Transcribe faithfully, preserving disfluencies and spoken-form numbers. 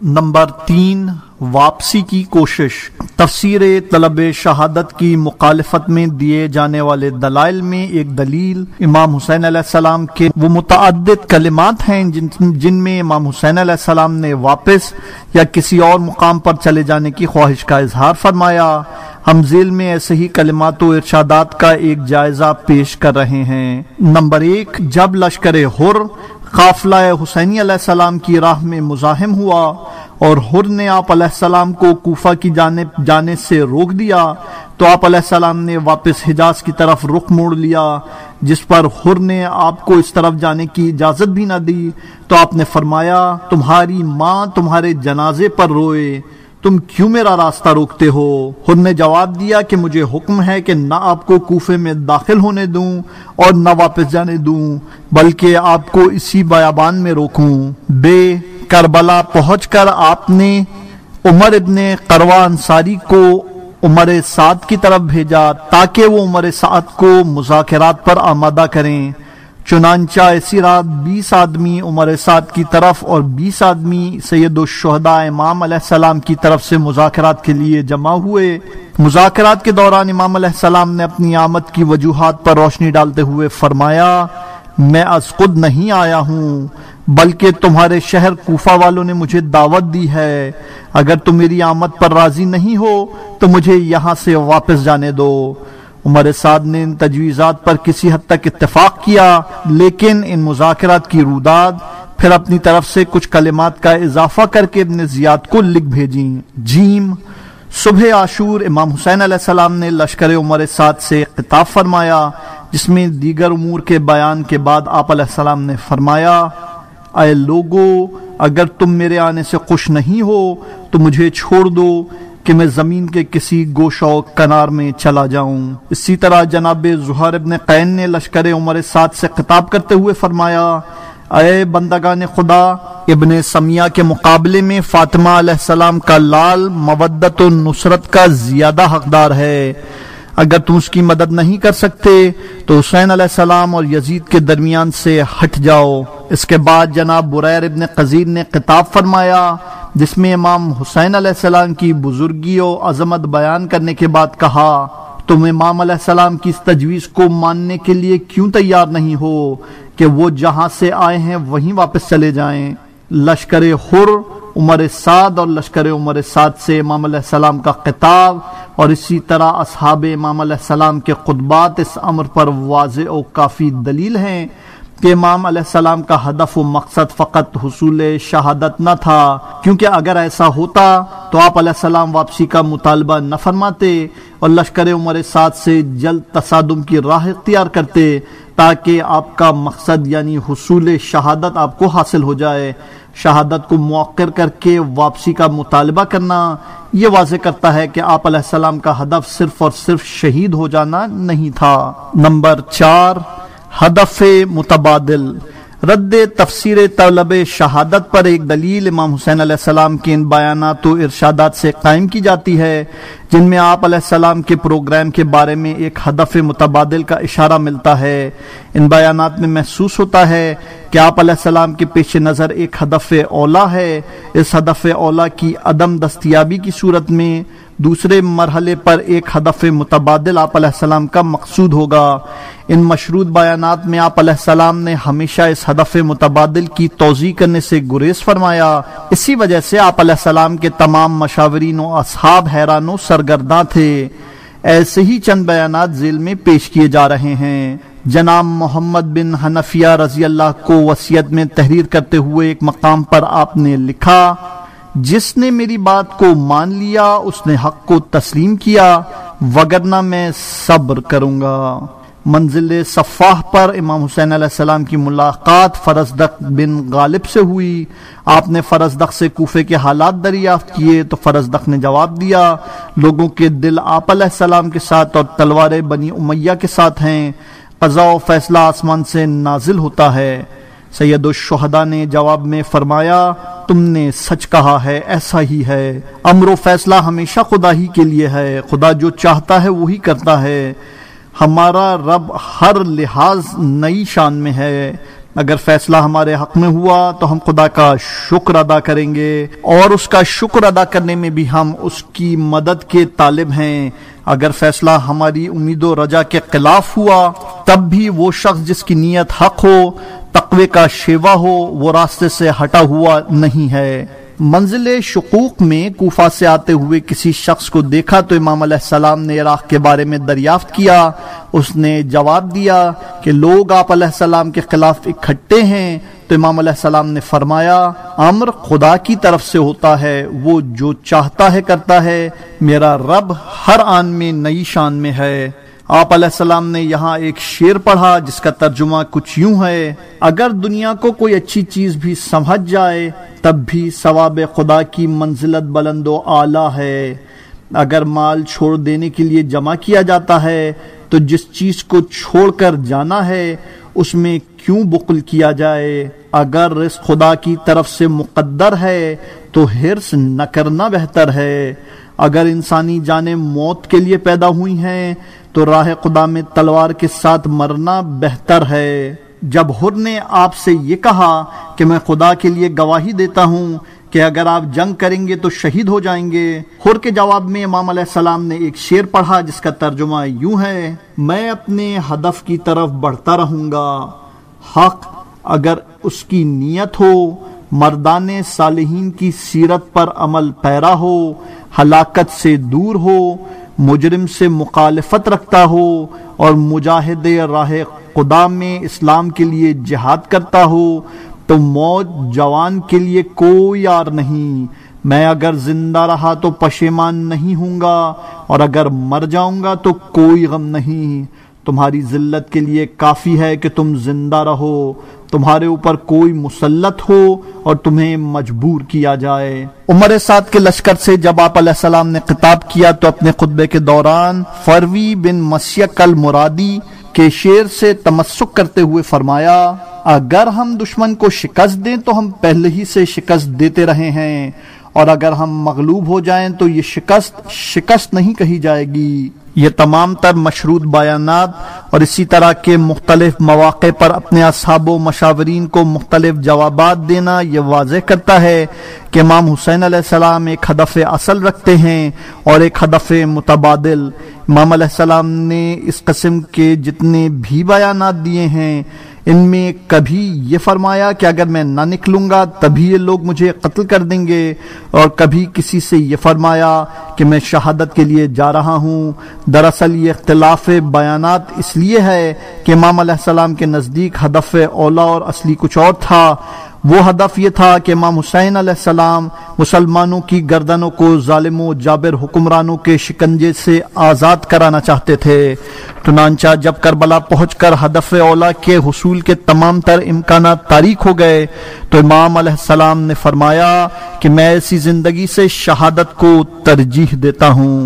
Number تین، واپسی کی کوشش۔ تفسیر طلب شہادت کی مخالفت میں دیے جانے والے دلائل میں ایک دلیل امام حسین علیہ السلام کے وہ متعدد کلمات ہیں جن جن میں امام حسین علیہ السلام نے واپس یا کسی اور مقام پر چلے جانے کی خواہش کا اظہار فرمایا۔ ہم ذیل میں ایسے ہی کلمات و ارشادات کا ایک جائزہ پیش کر رہے ہیں۔ نمبر ایک، جب لشکر حر قافلہ حسینی علیہ السلام کی راہ میں مزاحم ہوا اور حر نے آپ علیہ السلام کو کوفہ کی جانب جانے سے روک دیا تو آپ علیہ السلام نے واپس حجاز کی طرف رخ موڑ لیا، جس پر حر نے آپ کو اس طرف جانے کی اجازت بھی نہ دی تو آپ نے فرمایا، تمہاری ماں تمہارے جنازے پر روئے، تم کیوں میرا راستہ روکتے ہو؟ حر نے جواب دیا کہ مجھے حکم ہے کہ نہ آپ کو کوفے میں داخل ہونے دوں اور نہ واپس جانے دوں، بلکہ آپ کو اسی بیابان میں روکوں۔ بے کربلا پہنچ کر آپ نے عمر ابن قروہ انصاری کو عمر سعد کی طرف بھیجا تاکہ وہ عمر سعد کو مذاکرات پر آمادہ کریں۔ چنانچہ اسی رات بیس آدمی عمر سعد کی طرف اور بیس آدمی سید الشہداء امام علیہ السلام کی طرف سے مذاکرات کے لیے جمع ہوئے۔ مذاکرات کے دوران امام علیہ السلام نے اپنی آمد کی وجوہات پر روشنی ڈالتے ہوئے فرمایا، میں از خود نہیں آیا ہوں بلکہ تمہارے شہر کوفہ والوں نے مجھے دعوت دی ہے، اگر تم میری آمد پر راضی نہیں ہو تو مجھے یہاں سے واپس جانے دو۔ عمر سعد نے ان تجویزات پر کسی حد تک اتفاق کیا، لیکن ان مذاکرات کی روداد پھر اپنی طرف سے کچھ کلمات کا اضافہ کر کے ابن زیاد کو لکھ بھیجیں۔ جیم، صبح عاشور امام حسین علیہ السلام نے لشکر عمر سعد سے خطاب فرمایا، جس میں دیگر امور کے بیان کے بعد آپ علیہ السلام نے فرمایا، اے لوگو، اگر تم میرے آنے سے خوش نہیں ہو تو مجھے چھوڑ دو کہ میں زمین کے کسی گوشہ و کنار میں چلا جاؤں۔ اسی طرح جناب زہیر ابن قین نے لشکر عمر سعد سے خطاب کرتے ہوئے فرمایا، اے بندگان خدا، ابن سمیہ کے مقابلے میں فاطمہ علیہ السلام کا لال مودت و نصرت کا زیادہ حقدار ہے، اگر تم اس کی مدد نہیں کر سکتے تو حسین علیہ السلام اور یزید کے درمیان سے ہٹ جاؤ۔ اس کے بعد جناب بریر ابن قزیر نے خطاب فرمایا، جس میں امام حسین علیہ السلام کی بزرگی و عظمت بیان کرنے کے بعد کہا، تم امام علیہ السلام کی اس تجویز کو ماننے کے لیے کیوں تیار نہیں ہو کہ وہ جہاں سے آئے ہیں وہیں واپس چلے جائیں؟ لشکر حر، عمر سعد اور لشکر عمر سعد سے امام علیہ السلام کا خطاب اور اسی طرح اصحاب امام علیہ السلام کے خطبات اس امر پر واضح و کافی دلیل ہیں کہ امام علیہ السلام کا ہدف و مقصد فقط حصول شہادت نہ تھا، کیونکہ اگر ایسا ہوتا تو آپ علیہ السلام واپسی کا مطالبہ نہ فرماتے اور لشکر عمر سعد سے جلد تصادم کی راہ اختیار کرتے تاکہ آپ کا مقصد یعنی حصول شہادت آپ کو حاصل ہو جائے۔ شہادت کو مؤخر کر کے واپسی کا مطالبہ کرنا یہ واضح کرتا ہے کہ آپ علیہ السلام کا ہدف صرف اور صرف شہید ہو جانا نہیں تھا۔ نمبر چار، ہدف متبادل۔ رد تفسیر طلب شہادت پر ایک دلیل امام حسین علیہ السلام کے ان بیانات و ارشادات سے قائم کی جاتی ہے جن میں آپ علیہ السلام کے پروگرام کے بارے میں ایک ہدف متبادل کا اشارہ ملتا ہے۔ ان بیانات میں محسوس ہوتا ہے کہ آپ علیہ السلام کے پیش نظر ایک ہدف اولا ہے۔ اس ہدف اولا کی عدم دستیابی کی صورت میں دوسرے مرحلے پر ایک ہدف متبادل آپ علیہ السلام کا مقصود ہوگا۔ ان مشروط بیانات میں آپ علیہ السلام نے ہمیشہ اس ہدف متبادل کی توضیح کرنے سے گریز فرمایا۔ اسی وجہ سے آپ علیہ السلام کے تمام مشاورین و اصحاب حیران و سرگرداں تھے۔ ایسے ہی چند بیانات ذیل میں پیش کیے جا رہے ہیں۔ جناب محمد بن حنفیہ رضی اللہ کو وصیت میں تحریر کرتے ہوئے ایک مقام پر آپ نے لکھا، جس نے میری بات کو مان لیا اس نے حق کو تسلیم کیا، وگرنہ میں صبر کروں گا۔ منزل صفاح پر امام حسین علیہ السلام کی ملاقات فرزدق بن غالب سے ہوئی۔ آپ نے فرزدق سے کوفے کے حالات دریافت کیے تو فرزدق نے جواب دیا، لوگوں کے دل آپ علیہ السلام کے ساتھ اور تلواریں بنی امیہ کے ساتھ ہیں، قضا و فیصلہ آسمان سے نازل ہوتا ہے۔ سید الشہداء نے جواب میں فرمایا، تم نے سچ کہا ہے، ایسا ہی ہے۔ امر و فیصلہ ہمیشہ خدا ہی کے لیے ہے، خدا جو چاہتا ہے وہی کرتا ہے۔ ہمارا رب ہر لحاظ نئی شان میں ہے، اگر فیصلہ ہمارے حق میں ہوا تو ہم خدا کا شکر ادا کریں گے اور اس کا شکر ادا کرنے میں بھی ہم اس کی مدد کے طالب ہیں۔ اگر فیصلہ ہماری امید و رجا کے خلاف ہوا تب بھی وہ شخص جس کی نیت حق ہو، تقوی کا شیوا ہو، وہ راستے سے ہٹا ہوا نہیں ہے۔ منزل شقوق میں کوفہ سے آتے ہوئے کسی شخص کو دیکھا تو امام علیہ السلام نے عراق کے بارے میں دریافت کیا۔ اس نے جواب دیا کہ لوگ آپ علیہ السلام کے خلاف اکٹھے ہیں، تو امام علیہ السلام نے فرمایا امر خدا کی طرف سے ہوتا ہے، وہ جو چاہتا ہے کرتا ہے، میرا رب ہر آن میں نئی شان میں ہے۔ آپ علیہ السلام نے یہاں ایک شعر پڑھا جس کا ترجمہ کچھ یوں ہے: اگر دنیا کو کوئی اچھی چیز بھی سمجھ جائے تب بھی ثواب خدا کی منزلت بلند و اعلیٰ ہے۔ اگر مال چھوڑ دینے کے لیے جمع کیا جاتا ہے تو جس چیز کو چھوڑ کر جانا ہے اس میں کیوں بخل کیا جائے؟ اگر رزق خدا کی طرف سے مقدر ہے تو حرص نہ کرنا بہتر ہے۔ اگر انسانی جانیں موت کے لیے پیدا ہوئی ہیں تو راہ خدا میں تلوار کے ساتھ مرنا بہتر ہے۔ جب حر نے آپ سے یہ کہا کہ میں خدا کے لیے گواہی دیتا ہوں کہ اگر آپ جنگ کریں گے تو شہید ہو جائیں گے، حر کے جواب میں امام علیہ السلام نے ایک شعر پڑھا جس کا ترجمہ یوں ہے: میں اپنے ہدف کی طرف بڑھتا رہوں گا، حق اگر اس کی نیت ہو، مردان صالحین کی سیرت پر عمل پیرا ہو، ہلاکت سے دور ہو، مجرم سے مخالفت رکھتا ہو اور مجاہد راہ خدا میں اسلام کے لیے جہاد کرتا ہو، تو موت جوان کے لیے کوئی یار نہیں۔ میں اگر زندہ رہا تو پشیمان نہیں ہوں گا اور اگر مر جاؤں گا تو کوئی غم نہیں۔ تمہاری ذلت کے لیے کافی ہے کہ تم زندہ رہو، تمہارے اوپر کوئی مسلط ہو اور تمہیں مجبور کیا جائے۔ عمر سعد کے لشکر سے جب آپ علیہ السلام نے خطاب کیا تو اپنے خطبے کے دوران فروی بن مسیک المرادی کے شعر سے تمسک کرتے ہوئے فرمایا: اگر ہم دشمن کو شکست دیں تو ہم پہلے ہی سے شکست دیتے رہے ہیں، اور اگر ہم مغلوب ہو جائیں تو یہ شکست شکست نہیں کہی جائے گی۔ یہ تمام تر مشروط بیانات اور اسی طرح کے مختلف مواقع پر اپنے اصحاب و مشاورین کو مختلف جوابات دینا یہ واضح کرتا ہے کہ امام حسین علیہ السلام ایک ہدف اصل رکھتے ہیں اور ایک ہدف متبادل۔ امام علیہ السلام نے اس قسم کے جتنے بھی بیانات دیے ہیں ان میں کبھی یہ فرمایا کہ اگر میں نہ نکلوں گا تبھی یہ لوگ مجھے قتل کر دیں گے، اور کبھی کسی سے یہ فرمایا کہ میں شہادت کے لیے جا رہا ہوں۔ دراصل یہ اختلاف بیانات اس لیے ہے کہ امام علیہ السلام کے نزدیک ہدف اولا اور اصلی کچھ اور تھا۔ وہ ہدف یہ تھا کہ امام حسین علیہ السلام مسلمانوں کی گردنوں کو ظالم و جابر حکمرانوں کے شکنجے سے آزاد کرانا چاہتے تھے۔ چنانچہ جب کربلا پہنچ کر ہدف اولا کے حصول کے تمام تر امکانات تاریک ہو گئے تو امام علیہ السلام نے فرمایا کہ میں ایسی زندگی سے شہادت کو ترجیح دیتا ہوں۔